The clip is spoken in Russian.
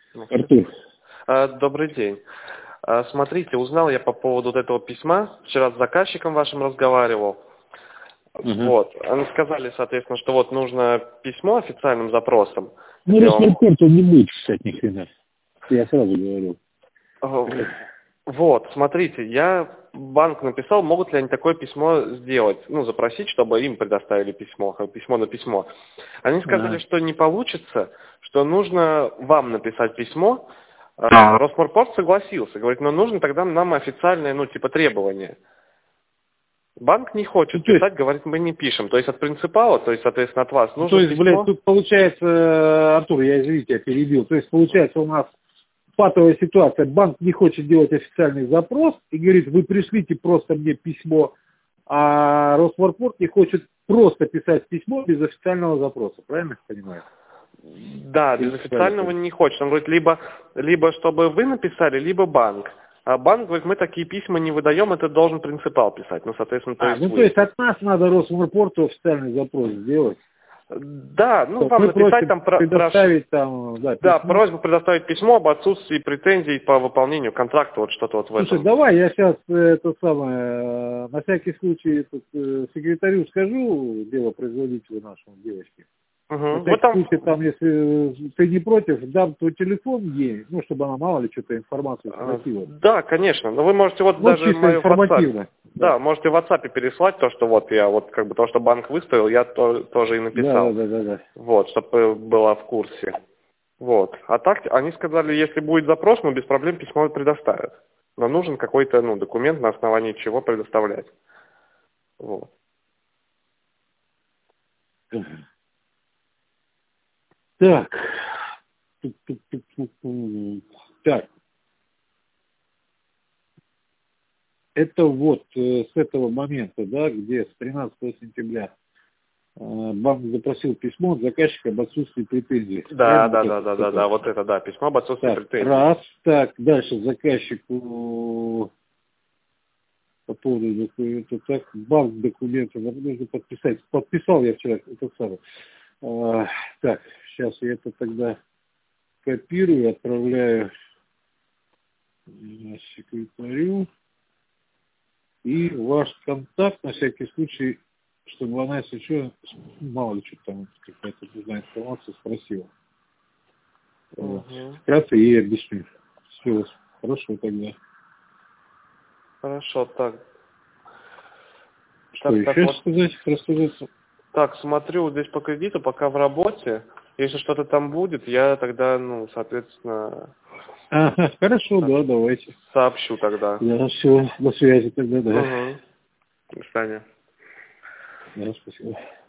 Артур. Добрый день. Смотрите, узнал я по поводу вот этого письма. Вчера с заказчиком вашим разговаривал. Вот. Они сказали, соответственно, что вот нужно письмо официальным запросом. Ну, Росморпорт он не будет писать ни хрена. Я сразу говорил. Вот, смотрите, я банк написал, могут ли они такое письмо сделать, ну, запросить, чтобы им предоставили письмо на письмо. Они сказали, что не получится, что нужно вам написать письмо. Росморпорт согласился, говорит, но нужно тогда нам официальное, ну, типа требование. Банк не хочет писать, говорит, мы не пишем. То есть от принципала, то есть, соответственно, от вас нужно письмо. Блядь, тут получается, Артур, извините, я перебил. То есть получается у нас патовая ситуация. Банк не хочет делать официальный запрос и говорит, вы пришлите просто мне письмо, а Росморпорт не хочет просто писать письмо без официального запроса. Правильно я понимаю? Да, без официального не хочет. Он говорит, либо чтобы вы написали, либо банк. А банк говорит, мы такие письма не выдаем, это должен принципал писать. Ну, соответственно, то есть то есть от нас надо Росморпорту официальный запрос сделать. Да, ну вам написать там предоставить просьбу предоставить письмо об отсутствии претензий по выполнению контракта, вот что-то вот в этом. Слушай, давай я сейчас на всякий случай секретарю скажу, делопроизводителю нашему девочке. На всякий случай, там, если ты не против, дам твой телефон ей, ну, чтобы она мало ли что-то информацию спросила. Да, конечно. Но вы можете вот даже мою WhatsApp. Да, можете в WhatsApp переслать то, что вот я вот как бы то, что банк выставил, я тоже и написал. Да. Вот, чтобы была в курсе. Вот. А так они сказали, если будет запрос, мы без проблем письмо предоставят. Но нужен какой-то, ну, документ, на основании чего предоставлять. Вот. Так. Это вот с этого момента, да, где с 13 сентября банк запросил письмо от заказчика об отсутствии претензий. Да, вот это, да, письмо об отсутствии претензий. Раз, так, дальше заказчику по поводу документа, так, банк документы, нужно подписать. Подписал я вчера, это самое. Так, сейчас я это тогда копирую, отправляю секретарю. И ваш контакт, на всякий случай, чтобы она, если что, мало ли что там, какая-то нужная информация, спросила. Вкратце ей объясню. Все, хорошо тогда. Хорошо, так. Что еще рассказать? Так, смотрю здесь по кредиту, пока в работе. Если что-то там будет, я тогда, ну, соответственно... Хорошо, да, давайте. Сообщу тогда. Да, все, до связи тогда, да. До свидания. Да, спасибо.